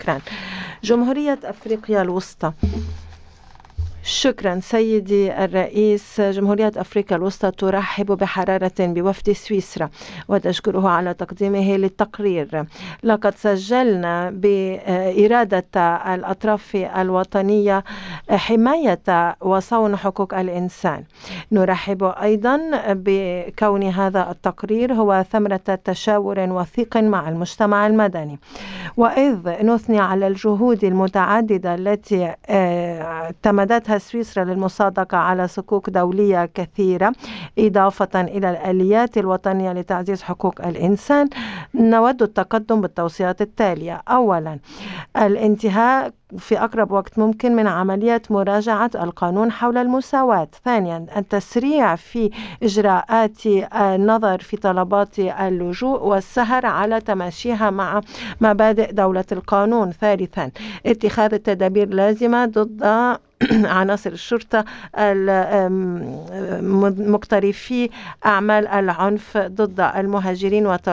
شكرا. جمهورية أفريقيا الوسطى. شكرا سيدي الرئيس. جمهورية أفريقيا الوسطى ترحب بحرارة بوفد سويسرا وتشكره على تقديمه للتقرير. لقد سجلنا بإرادة الأطراف الوطنية حماية وصون حقوق الإنسان. نرحب أيضا بكون هذا التقرير هو ثمرة تشاور وثيق مع المجتمع المدني، وإذ نثني على الجهود المتعددة التي اعتمدتها سويسرا للمصادقة على صكوك دولية كثيرة إضافة إلى الآليات الوطنية لتعزيز حقوق الإنسان، نود التقدم بالتوصيات التالية. أولا، الانتهاء في أقرب وقت ممكن من عملية مراجعة القانون حول المساواة. ثانيا، التسريع في إجراءات النظر في طلبات اللجوء والسهر على تماشيها مع مبادئ دولة القانون. ثالثا، اتخاذ التدابير اللازمة ضد عناصر الشرطة المقترفي أعمال العنف ضد المهاجرين